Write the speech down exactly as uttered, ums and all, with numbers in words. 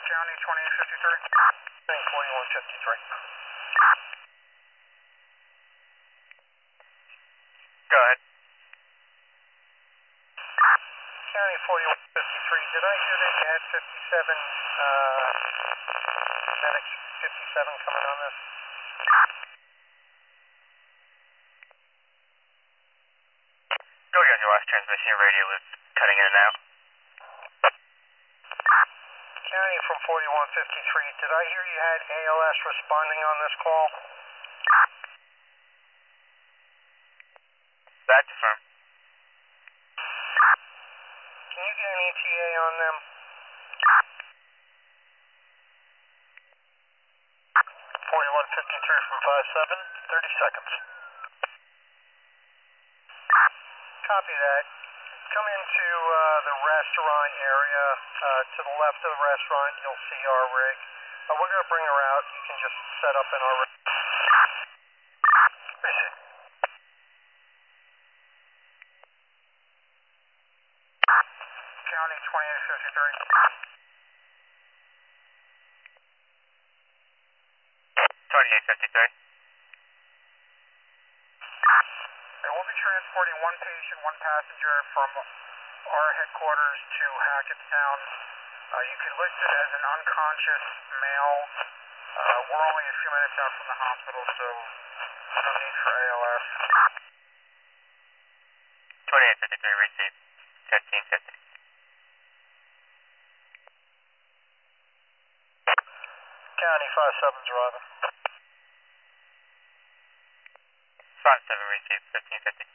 County twenty-eight fifty-three. forty-one fifty-three. Go ahead. County forty-one fifty-three, did I hear that you had fifty-seven, uh, medics fifty-seven coming on this? Go again, your last transmission radio was cutting in and out. County from forty-one fifty-three, did I hear you had A L S responding on this call? That confirmed. Can you get an E T A on them? forty-one fifty-three from five seven, thirty seconds. Copy that. Come into uh, the restaurant area. Uh, to the left of the restaurant, you'll see our rig. Uh, we're going to bring her out. You can just set up in our rig. Receive. County twenty-eight fifty-three. twenty-eight fifty-three. And we'll be transporting one patient, one passenger from our headquarters to Hackettstown. Uh, you can list it as an unconscious male. Uh, we're only a few minutes out from the hospital, so no need for A L S. twenty-eight fifty-three, receive. fifteen fifty. County five seven's arriving. five seven, receive. fifteen fifty.